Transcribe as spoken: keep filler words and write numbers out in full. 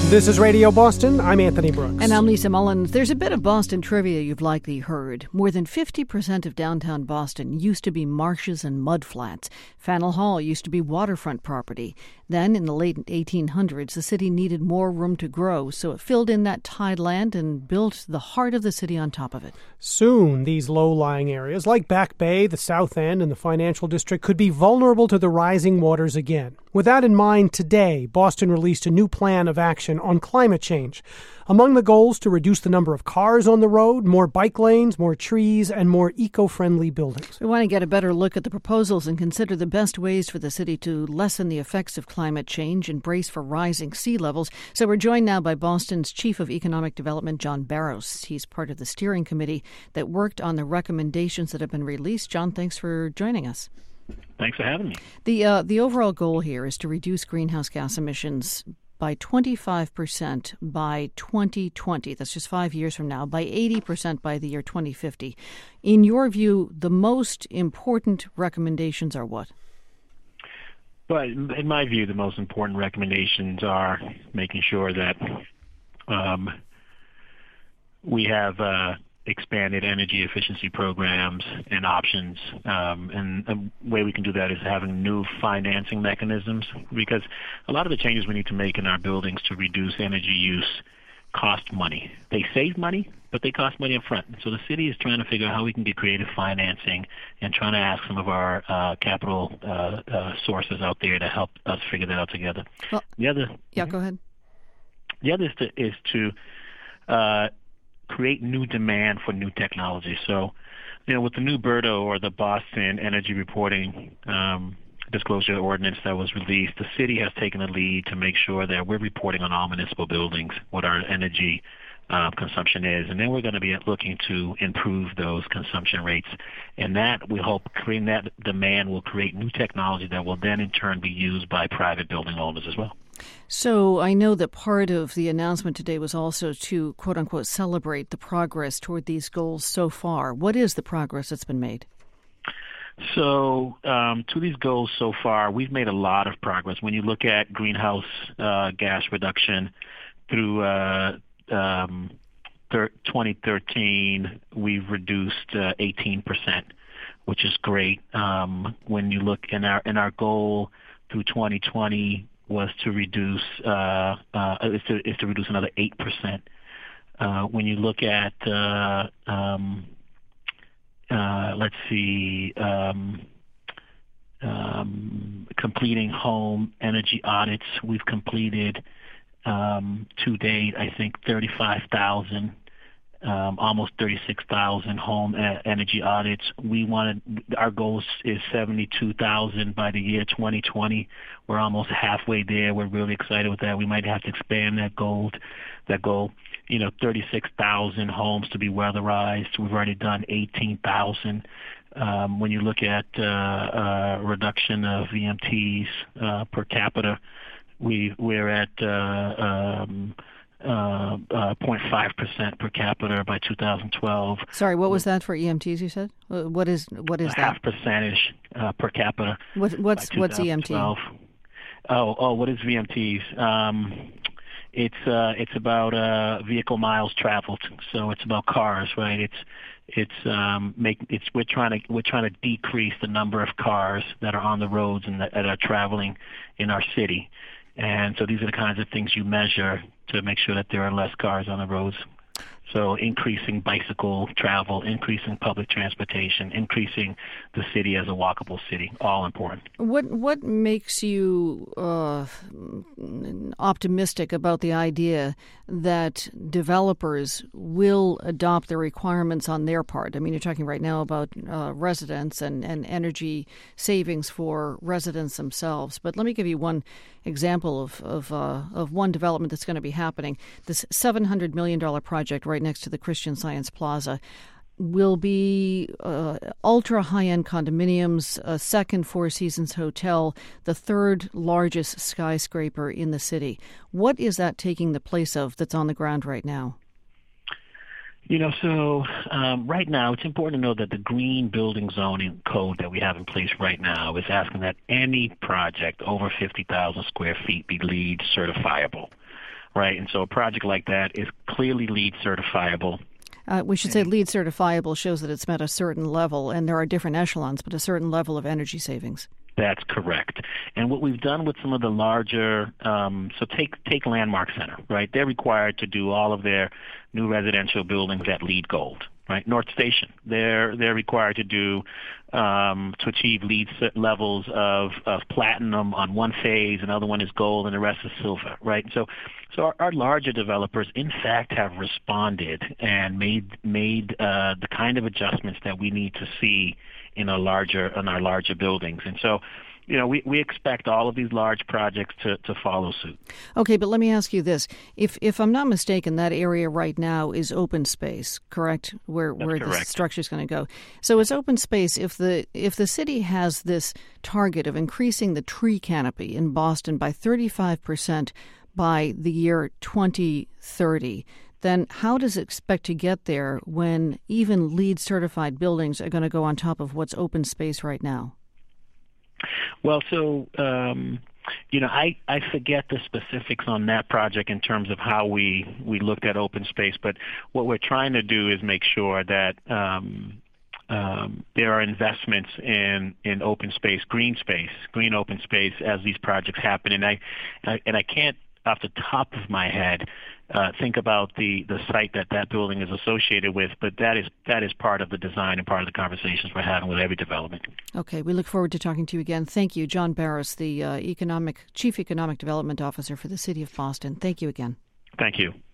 This is Radio Boston. I'm Anthony Brooks. And I'm Lisa Mullins. There's a bit of Boston trivia you've likely heard. More than fifty percent of downtown Boston used to be marshes and mudflats. Faneuil Hall used to be waterfront property. Then, in the late eighteen hundreds, the city needed more room to grow, so it filled in that tide land and built the heart of the city on top of it. Soon, these low-lying areas, like Back Bay, the South End, and the Financial District, could be vulnerable to the rising waters again. With that in mind, today, Boston released a new plan of action on climate change. Among the goals to reduce the number of cars on the road, more bike lanes, more trees, and more eco-friendly buildings. We want to get a better look at the proposals and consider the best ways for the city to lessen the effects of climate change and brace for rising sea levels. So we're joined now by Boston's Chief of Economic Development, John Barros. He's part of the steering committee that worked on the recommendations that have been released. John, thanks for joining us. Thanks for having me. The uh, the overall goal here is to reduce greenhouse gas emissions by twenty-five percent by twenty twenty. That's just five years from now, by eighty percent by the year twenty fifty. In your view, the most important recommendations are what? Well, in my view, the most important recommendations are making sure that um, we have uh, expanded energy efficiency programs and options. Um, and a way we can do that is having new financing mechanisms, because a lot of the changes we need to make in our buildings to reduce energy use cost money. They save money, but they cost money up front. So the city is trying to figure out how we can get creative financing and trying to ask some of our uh, capital uh, uh, sources out there to help us figure that out together. Well, the other, yeah, go ahead. The other is to, is to uh, create new demand for new technology. So, you know, with the new BERDO, or the Boston Energy Reporting um, Disclosure Ordinance that was released, the city has taken a lead to make sure that we're reporting on all municipal buildings what our energy uh, consumption is, and then we're going to be looking to improve those consumption rates. And that we hope creating that demand will create new technology that will then in turn be used by private building owners as well. So I know that part of the announcement today was also to, quote unquote, celebrate the progress toward these goals so far. What is the progress that's been made? So um, to these goals so far, we've made a lot of progress. When you look at greenhouse uh, gas reduction through uh, um, thir- twenty thirteen, we've reduced uh, eighteen percent, which is great. Um, when you look in our in our goal through twenty twenty was to reduce uh, uh, is to is to reduce another eight percent. Uh, when you look at uh, um, Uh, let's see, um, um, completing home energy audits. We've completed um, to date, I think, thirty-five thousand, um, almost thirty-six thousand home a- energy audits. We wanted, our goal is seventy-two thousand by the year twenty twenty. We're almost halfway there. We're really excited with that. We might have to expand that goal. That goal. You know, thirty-six thousand homes to be weatherized. We've already done eighteen thousand. Um, when you look at uh, uh, reduction of V M Ts uh, per capita, we, we're at uh, um, uh, uh, zero point five percent per capita by two thousand twelve. Sorry, what was that for E M Ts you said? What is what is a that? Half percentage uh, per capita. What, what's what's E M T? Oh, oh, what is V M Ts? Um, It's uh, it's about uh, vehicle miles traveled, so it's about cars, right? It's it's um, make it's we're trying to we're trying to decrease the number of cars that are on the roads and that, that are traveling in our city, and so these are the kinds of things you measure to make sure that there are less cars on the roads. So increasing bicycle travel, increasing public transportation, increasing the city as a walkable city, all important. What what makes you uh, optimistic about the idea that developers will adopt the requirements on their part? I mean, you're talking right now about uh, residents and, and energy savings for residents themselves. But let me give you one example of of, uh, of one development that's going to be happening. This seven hundred million dollars project right next to the Christian Science Plaza will be uh, ultra high-end condominiums, a second Four Seasons hotel, the third largest skyscraper in the city. What is that taking the place of that's on the ground right now? You know, so um, right now it's important to know that the green building zoning code that we have in place right now is asking that any project over fifty thousand square feet be LEED certifiable. right? And so a project like that is clearly LEED certifiable. Uh, we should say LEED certifiable shows that it's met a certain level, and there are different echelons, but a certain level of energy savings. That's correct. And what we've done with some of the larger, um, so take take Landmark Center, right? They're required to do all of their new residential buildings at LEED Gold, right? North Station, they're they're required to do um, to achieve LEED levels of, of platinum on one phase, another one is gold, and the rest is silver, right? So, so our, our larger developers, in fact, have responded and made made uh, the kind of adjustments that we need to see in our larger in our larger buildings. And so, you know, we, we expect all of these large projects to, to follow suit. Okay, but let me ask you this. If if I'm not mistaken, that area right now is open space, correct? Where That's where correct. the structure is going to go. So it's open space. If the if the city has this target of increasing the tree canopy in Boston by thirty-five percent by the year twenty thirty, then how does it expect to get there when even LEED certified buildings are going to go on top of what's open space right now? Well, so, um, you know, I, I forget the specifics on that project in terms of how we, we looked at open space, but what we're trying to do is make sure that um, um, there are investments in, in open space, green space, green open space as these projects happen. And I, I and I can't, off the top of my head, uh, think about the, the site that that building is associated with, but that is that is part of the design and part of the conversations we're having with every development. Okay, we look forward to talking to you again. Thank you, John Barras, the uh, economic Chief Economic Development Officer for the City of Boston. Thank you again. Thank you.